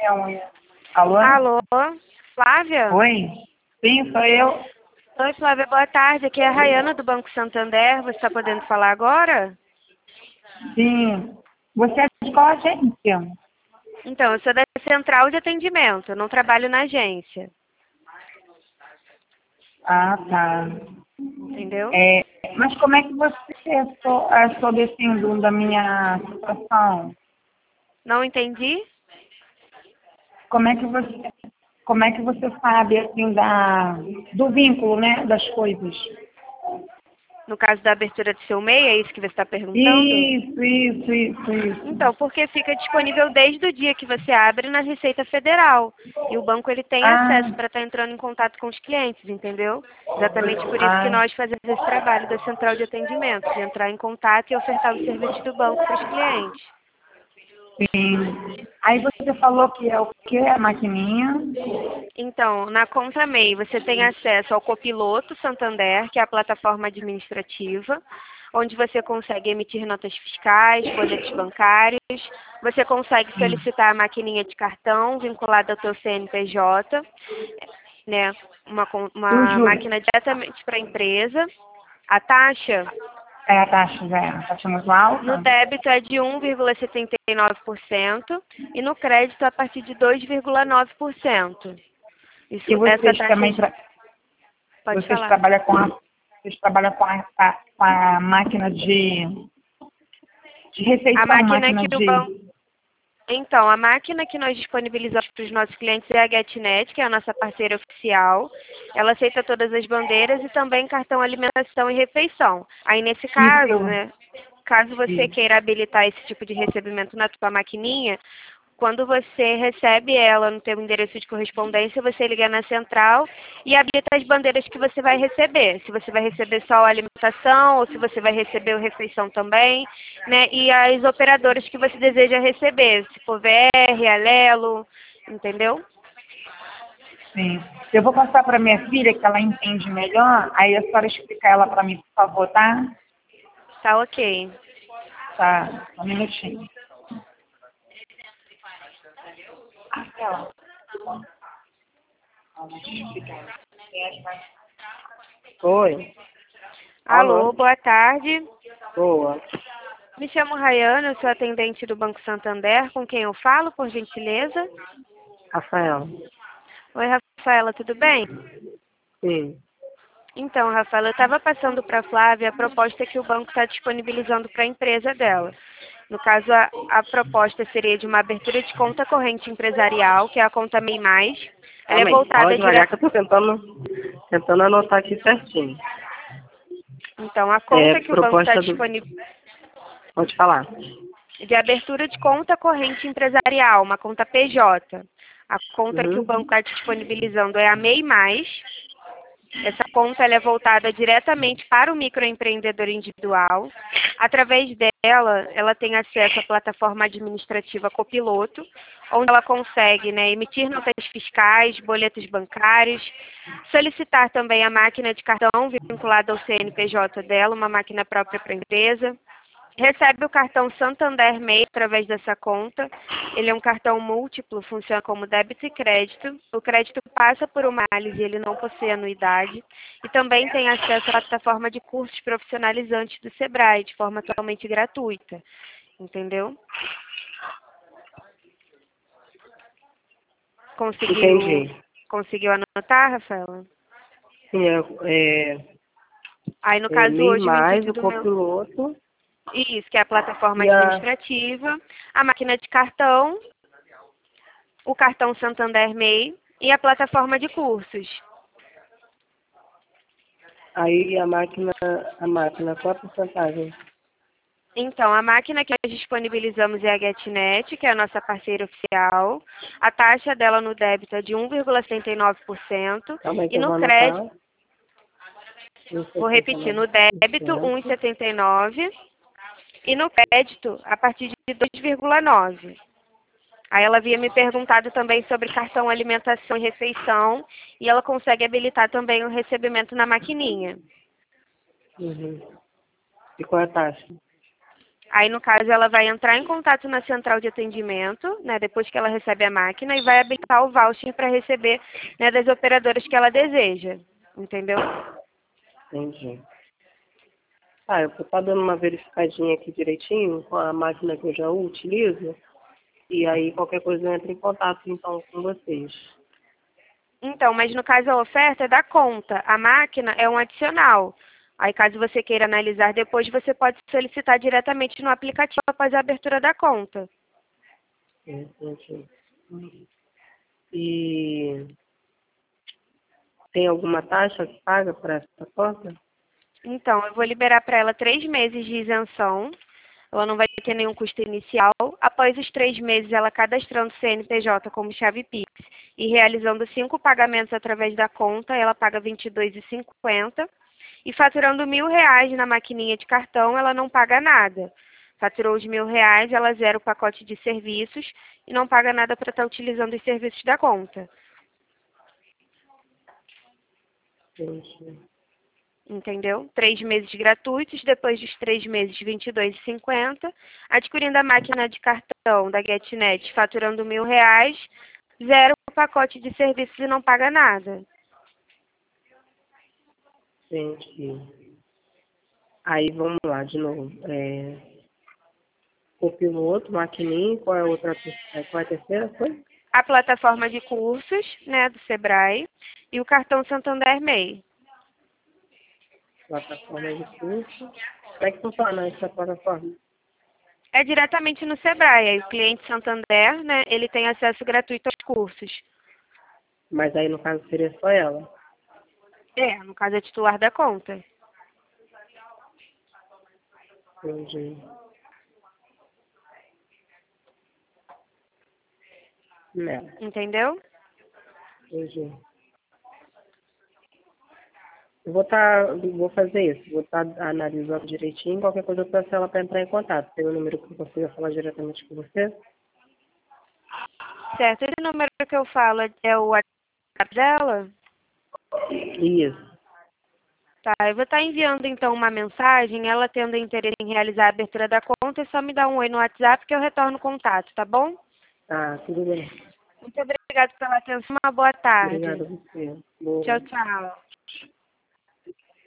minha unha. Alô? Alô, Flávia? Oi? Sim, sou eu. Oi, Flávia, boa tarde. Aqui é a Rayana do Banco Santander. Você está podendo falar agora? Sim. Você é de qual agência? Então, eu sou da Central de Atendimento, eu não trabalho na agência, Ah, tá. entendeu? É, mas como é que você soube assim da minha situação? Não entendi? Como é que você sabe assim do vínculo, né, das coisas? No caso da abertura do seu MEI, é isso que você está perguntando? Isso. Então, porque fica disponível desde o dia que você abre na Receita Federal. E o banco ele tem Ah, acesso para estar entrando em contato com os clientes, entendeu? Exatamente por isso que ah, nós fazemos esse trabalho da Central de Atendimento, de entrar em contato e ofertar os serviços do banco para os clientes. sim. Aí você falou que é o quê? A maquininha? Então, na conta MEI, você tem acesso ao Copiloto Santander, que é a plataforma administrativa, onde você consegue emitir notas fiscais, boletos bancários, você consegue Sim. solicitar a maquininha de cartão vinculada ao seu CNPJ, né? E o Uma juros? máquina diretamente para a empresa. A taxa É a taxa, já é a taxa muito no alta? débito é de 1,79% e no crédito a partir de 2,9%. E Isso, essa taxa, pode vocês falar. trabalham com a máquina de A refeição, máquina máquina que o de. banco. Então, a máquina que nós disponibilizamos para os nossos clientes é a GetNet, que é a nossa parceira oficial. Ela aceita todas as bandeiras e também cartão alimentação e refeição. Aí, nesse Isso, caso, né, caso você isso. queira habilitar esse tipo de recebimento na tua maquininha, quando você recebe ela no teu endereço de correspondência, você liga na central e habilita as bandeiras que você vai receber. Se você vai receber só a alimentação ou se você vai receber a refeição também, né? E as operadoras que você deseja receber, se for VR, Alelo, entendeu? Sim. Eu vou passar para minha filha, que ela entende melhor, aí a senhora explica ela para mim, por favor, tá? Tá ok. Tá, só um minutinho. Aquela. Oi. Alô, Alô. boa tarde. Boa. Me chamo Rayana, eu sou atendente do Banco Santander, com quem eu falo, por gentileza? Rafael. Oi, Rafaela, tudo bem? Sim. Então, Rafaela, eu estava passando para a Flávia a proposta que o banco está disponibilizando para a empresa dela. No caso, a proposta seria de uma abertura de conta corrente empresarial, que é a conta MEI Mais. Ela é Calma aí, fala voltada devagar que direto. eu tô tentando anotar aqui certinho. Então, a É conta que o banco está proposta do. disponível Pode falar. de abertura de conta corrente empresarial, uma conta PJ. A conta que o banco Uhum. está disponibilizando é a MEI Mais. Essa conta ela é voltada diretamente para o microempreendedor individual. Através dela, ela tem acesso à plataforma administrativa Copiloto, onde ela consegue, né, emitir notas fiscais, boletos bancários, solicitar também a máquina de cartão vinculada ao CNPJ dela, uma máquina própria para a empresa. Recebe o cartão Santander MEI através dessa conta. Ele é um cartão múltiplo, funciona como débito e crédito. O crédito passa por uma análise, ele não possui anuidade. E também tem acesso à plataforma de cursos profissionalizantes do Sebrae, de forma totalmente gratuita. Entendeu? Conseguiu, Entendi. conseguiu anotar, Rafaela? Sim, Aí, no caso, MEI hoje, o mais o intuito do meu. copiloto Isso, que é a plataforma e a. administrativa, a máquina de cartão, o cartão Santander MEI e a plataforma de cursos. Aí a máquina, qual a porcentagem? Então, a máquina que nós disponibilizamos é a GetNet, que é a nossa parceira oficial. A taxa dela no débito é de 1,79% Calma aí que e eu no vou crédito, anotar. vou repetir, no débito 1,79%. 1,79 e no crédito a partir de 2,9. Aí ela havia me perguntado também sobre cartão alimentação e refeição e ela consegue habilitar também o recebimento na maquininha. Uhum. E qual é a taxa? Aí, no caso, ela vai entrar em contato na central de atendimento, né, depois que ela recebe a máquina, e vai habilitar o voucher para receber, né, das operadoras que ela deseja. Entendeu? Entendi. Ah, eu vou estar dando uma verificadinha aqui direitinho com a máquina que eu já utilizo. E aí, qualquer coisa, eu entro em contato, então, com vocês. Então, mas no caso a oferta é da conta. A máquina é um adicional. Aí, caso você queira analisar depois, você pode solicitar diretamente no aplicativo após a abertura da conta. Entendi. E tem alguma taxa que paga para essa conta? Então, eu vou liberar para ela 3 meses de isenção. Ela não vai ter nenhum custo inicial. Após os 3 meses, ela cadastrando o CNPJ como chave Pix e realizando 5 pagamentos através da conta, ela paga R$ 22,50. E faturando R$ 1.000 na maquininha de cartão, ela não paga nada. Faturou os R$ 1.000, ela zera o pacote de serviços e não paga nada para estar utilizando os serviços da conta. Entendi. Entendeu? 3 meses gratuitos, depois dos 3 meses, R$ 22,50. Adquirindo a máquina de cartão da GetNet, faturando R$ 1.000, zero o pacote de serviços e não paga nada. Entendi. Aí, vamos lá, de novo. O piloto, maquininha, qual é a outra, qual é a terceira, foi? A plataforma de cursos, né, do Sebrae, e o cartão Santander MEI. Plataforma de curso. Como é que funciona essa plataforma? É diretamente no Sebrae. Aí o cliente Santander, né, ele tem acesso gratuito aos cursos. Mas aí, no caso, seria só ela. No caso é titular da conta. Entendi. Não, Entendeu? entendi. Vou fazer isso. Vou estar analisando direitinho. Qualquer coisa eu peço ela para entrar em contato. Tem um número que eu consiga falar diretamente com você? Certo. Esse número que eu falo é o WhatsApp dela? Isso. Tá, eu vou estar enviando então uma mensagem. Ela tendo interesse em realizar a abertura da conta, é só me dar um oi no WhatsApp que eu retorno o contato, tá bom? Tá, tudo bem. Muito obrigada pela atenção. Uma boa tarde. Obrigada a você. Boa. Tchau, tchau.